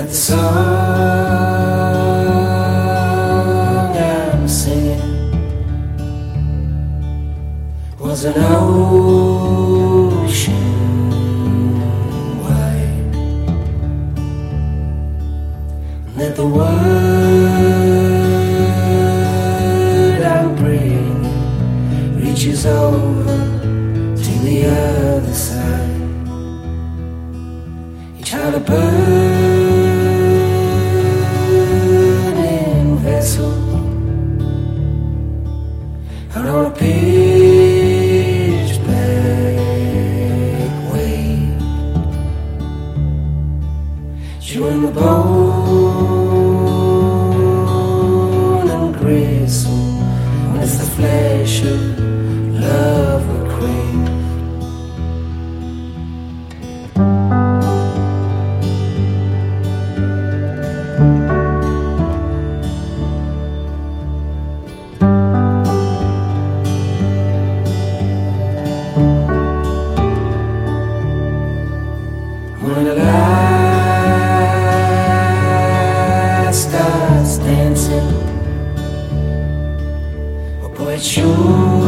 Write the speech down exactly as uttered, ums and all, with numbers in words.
the song I'm singing was an ocean wide, that the word I'm bringing reaches over to the other side. Each heart a burning vessel out on a pitch black wave, chewing the bone and gristle when it's the flesh of love we crave. When the light starts dancing, a poet sure